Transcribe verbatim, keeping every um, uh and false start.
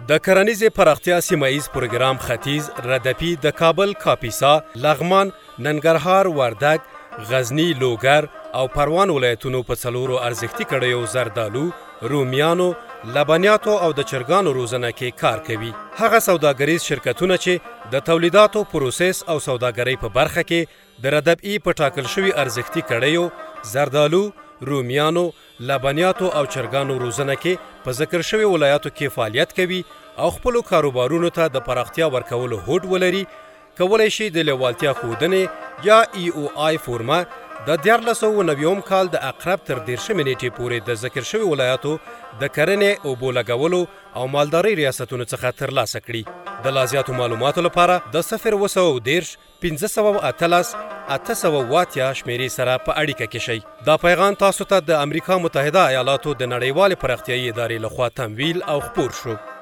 د کرنیزې پراختیا سیمه ایز پروګرام ختیځ ردپي د کابل، کاپیسا، لغمان، ننګرهار، وردګ، غزني، لوګر او پروان ولایتونو په څلورو ارزښتي کړیو زردالو، رومیانو، لبنیاتو او د چرګانو روزنه کې کار کوي. هغه سوداګریز شرکتونه چې د تولیداتو پروسس او سوداګرۍ په برخه کې د ردپي په ټاکل شوي ارزښتي کړیو زردالو، رومیانو، لبنیاتو او چرګانو روزنه کې په ذکر شوي ولایاتو کې فعالیت کوي او خپلو کاروبارونو ته د پراختیا ورکولو هوډ ولري، کولی شي د لیوالتیا ښودنې یا ای او آی فورمه د دیارلس سوه نوي کال د اقرب تر دېرشمې نیټې پورې د ذکر شوي ولایاتو د کرنې، اوبو لګولو او مالدارۍ ریاستونو څخه ترلاسه کړي. د لا زیاتو معلوماتو لپاره د صفر اوه سوه دېرش پنځه سوه اتلس اته سوه اوه اتیا شمیرې سره په اړیکه کې شئ. دا پیغام تاسو ته د امریکا متحده ایالاتو د نړیوالې پراختیایي ادارې لخوا تمویل او خپور شو.